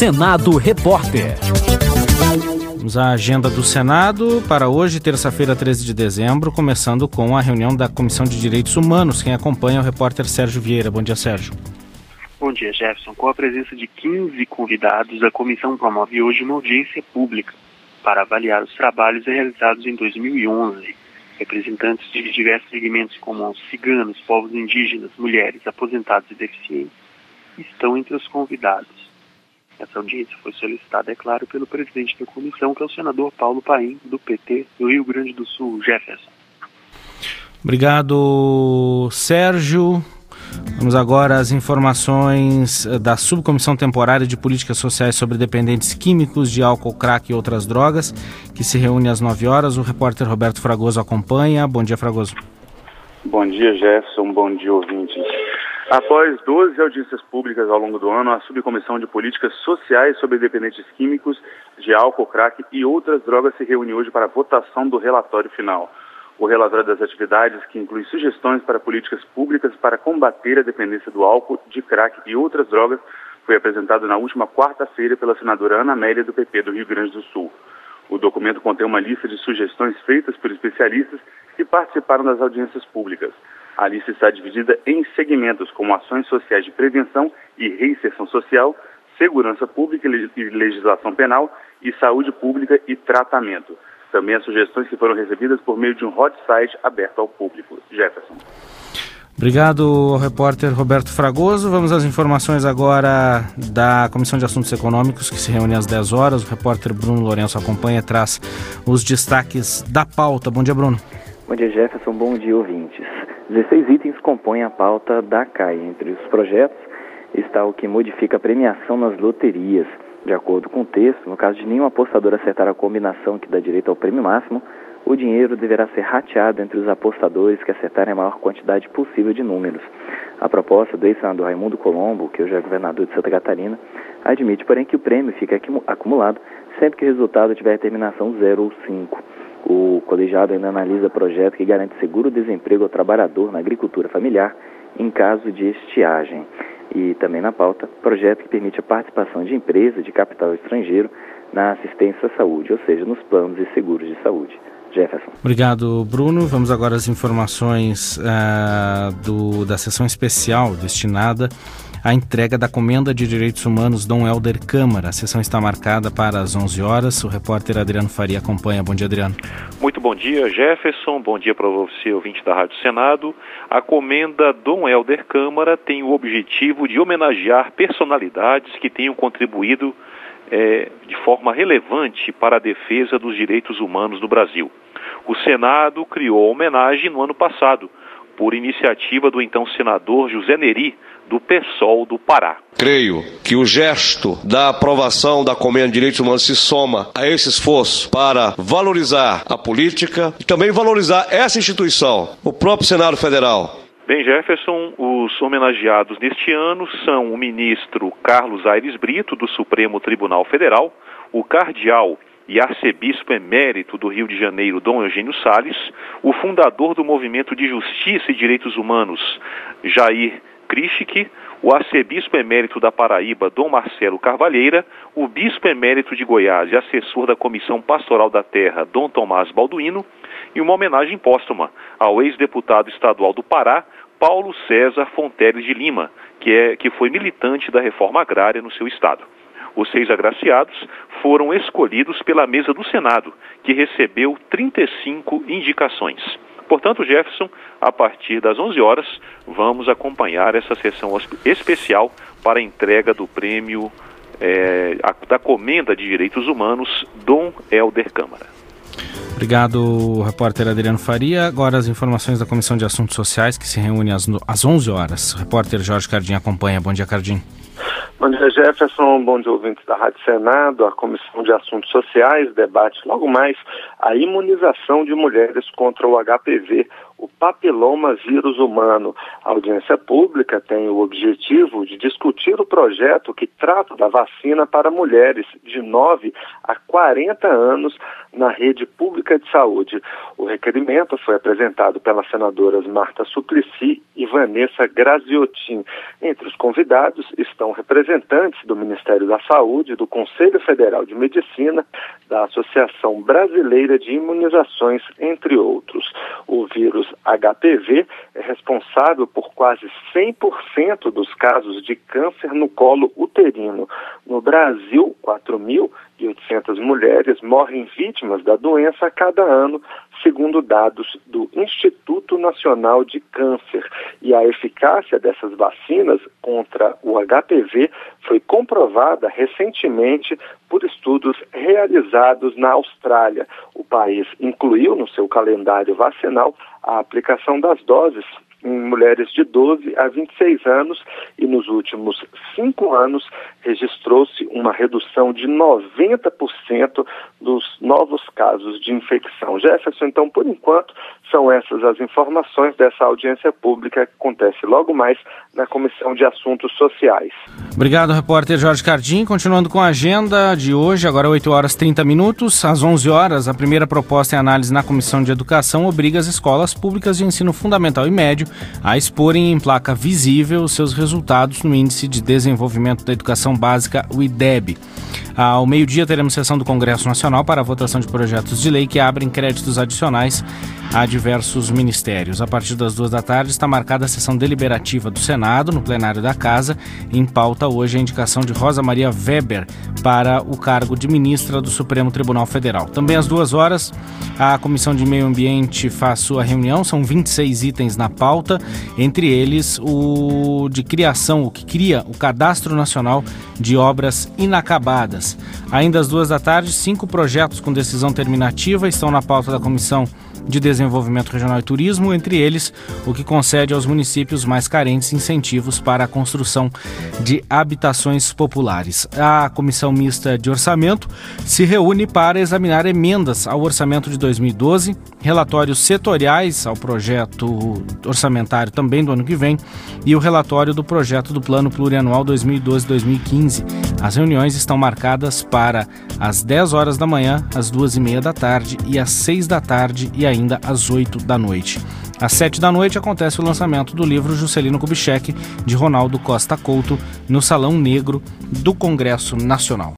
Senado Repórter. Vamos à agenda do Senado para hoje, terça-feira, 13 de dezembro, começando com a reunião da Comissão de Direitos Humanos. Quem acompanha é o repórter Sérgio Vieira. Bom dia, Sérgio. Bom dia, Jefferson. Com a presença de 15 convidados, a comissão promove hoje uma audiência pública para avaliar os trabalhos realizados em 2011. Representantes de diversos segmentos como ciganos, povos indígenas, mulheres, aposentados e deficientes estão entre os convidados. Essa audiência foi solicitada, é claro, pelo presidente da comissão, que é o senador Paulo Paim, do PT, do Rio Grande do Sul. Jefferson. Obrigado, Sérgio. Vamos agora às informações da Subcomissão Temporária de Políticas Sociais sobre Dependentes Químicos de álcool, crack e outras drogas, que se reúne às 9 horas. O repórter Roberto Fragoso acompanha. Bom dia, Fragoso. Bom dia, Jefferson. Bom dia, ouvintes. Após 12 audiências públicas ao longo do ano, a Subcomissão de Políticas Sociais sobre Dependentes Químicos de álcool, crack e outras drogas se reúne hoje para a votação do relatório final. O relatório das atividades, que inclui sugestões para políticas públicas para combater a dependência do álcool, de crack e outras drogas, foi apresentado na última quarta-feira pela senadora Ana Amélia, do PP do Rio Grande do Sul. O documento contém uma lista de sugestões feitas por especialistas que participaram das audiências públicas. A lista está dividida em segmentos, como ações sociais de prevenção e reinserção social, segurança pública e legislação penal e saúde pública e tratamento. Também as sugestões que foram recebidas por meio de um hot site aberto ao público. Jefferson. Obrigado ao repórter Roberto Fragoso. Vamos às informações agora da Comissão de Assuntos Econômicos, que se reúne às 10 horas. O repórter Bruno Lourenço acompanha e traz os destaques da pauta. Bom dia, Bruno. Bom dia, Jefferson. Bom dia, ouvintes. 16 itens compõem a pauta da CAI. Entre os projetos está o que modifica a premiação nas loterias. De acordo com o texto, no caso de nenhum apostador acertar a combinação que dá direito ao prêmio máximo, o dinheiro deverá ser rateado entre os apostadores que acertarem a maior quantidade possível de números. A proposta do ex-senador Raimundo Colombo, que hoje é governador de Santa Catarina, admite, porém, que o prêmio fique acumulado sempre que o resultado tiver terminação 0 ou 5. O colegiado ainda analisa projeto que garante seguro-desemprego ao trabalhador na agricultura familiar em caso de estiagem. E também na pauta, projeto que permite a participação de empresas de capital estrangeiro na assistência à saúde, ou seja, nos planos e seguros de saúde. Jefferson. Obrigado, Bruno. Vamos agora às informações da sessão especial destinada à entrega da Comenda de Direitos Humanos Dom Helder Câmara. A sessão está marcada para as 11 horas. O repórter Adriano Faria acompanha. Bom dia, Adriano. Muito bom dia, Jefferson. Bom dia para você, ouvinte da Rádio Senado. A Comenda Dom Helder Câmara tem o objetivo de homenagear personalidades que tenham contribuído de forma relevante para a defesa dos direitos humanos no Brasil. O Senado criou a homenagem no ano passado, por iniciativa do então senador José Neri, do PSOL do Pará. Creio que o gesto da aprovação da Comenda de Direitos Humanos se soma a esse esforço para valorizar a política e também valorizar essa instituição, o próprio Senado Federal. Bem, Jefferson, os homenageados neste ano são o ministro Carlos Aires Brito, do Supremo Tribunal Federal, o cardeal e arcebispo emérito do Rio de Janeiro, Dom Eugênio Salles, o fundador do Movimento de Justiça e Direitos Humanos, Jair Krishik, o arcebispo emérito da Paraíba, Dom Marcelo Carvalheira, o bispo emérito de Goiás e assessor da Comissão Pastoral da Terra, Dom Tomás Balduino, e uma homenagem póstuma ao ex-deputado estadual do Pará, Paulo César Fonteles de Lima, que foi militante da reforma agrária no seu estado. Os 6 agraciados foram escolhidos pela mesa do Senado, que recebeu 35 indicações. Portanto, Jefferson, a partir das 11 horas, vamos acompanhar essa sessão especial para a entrega do prêmio da Comenda de Direitos Humanos Dom Helder Câmara. Obrigado, repórter Adriano Faria. Agora as informações da Comissão de Assuntos Sociais, que se reúne às 11 horas. O repórter Jorge Cardim acompanha. Bom dia, Cardim. Bom dia, Jefferson. Bom dia, ouvintes da Rádio Senado. A Comissão de Assuntos Sociais debate logo mais a imunização de mulheres contra o HPV, o papiloma vírus humano. A audiência pública tem o objetivo de discutir o projeto que trata da vacina para mulheres de 9 a 40 anos na rede pública de saúde. O requerimento foi apresentado pelas senadoras Marta Suplicy e Vanessa Graziotin. Entre os convidados estão representantes do Ministério da Saúde, do Conselho Federal de Medicina, da Associação Brasileira de Imunizações, entre outros. O vírus HPV é responsável por quase 100% dos casos de câncer no colo uterino. No Brasil, 4.800 mulheres morrem vítimas da doença a cada ano, segundo dados do Instituto Nacional de Câncer. E a eficácia dessas vacinas contra o HPV foi comprovada recentemente por estudos realizados na Austrália. O país incluiu no seu calendário vacinal a aplicação das doses em mulheres de 12 a 26 anos e nos últimos 5 anos registrou-se uma redução de 90% dos novos casos de infecção. Jefferson, então, por enquanto, são essas as informações dessa audiência pública que acontece logo mais na Comissão de Assuntos Sociais. Obrigado, repórter Jorge Cardim. Continuando com a agenda de hoje, agora 8h30. Às 11h, a primeira proposta em análise na Comissão de Educação obriga as escolas públicas de ensino fundamental e médio a exporem em placa visível os seus resultados no Índice de Desenvolvimento da Educação Básica, o IDEB. Ao meio-dia, teremos sessão do Congresso Nacional para a votação de projetos de lei que abrem créditos adicionais a diversos ministérios. A partir das 14h está marcada a sessão deliberativa do Senado, no plenário da Casa. Em pauta hoje a indicação de Rosa Maria Weber para o cargo de ministra do Supremo Tribunal Federal. Também às 2h, a Comissão de Meio Ambiente faz sua reunião. São 26 itens na pauta, entre eles o de criação, o que cria o Cadastro Nacional de Obras Inacabadas. Ainda às 2h, 5 projetos com decisão terminativa estão na pauta da Comissão de Desenvolvimento Regional e Turismo, entre eles o que concede aos municípios mais carentes incentivos para a construção de habitações populares. A Comissão Mista de Orçamento se reúne para examinar emendas ao orçamento de 2012, relatórios setoriais ao projeto orçamentário também do ano que vem e o relatório do projeto do Plano Plurianual 2012-2015. As reuniões estão marcadas para às 10h da manhã, às 2h30 da tarde e às 6 da tarde e ainda às 8 da noite. Às 7 da noite acontece o lançamento do livro Juscelino Kubitschek, de Ronaldo Costa Couto, no Salão Negro do Congresso Nacional.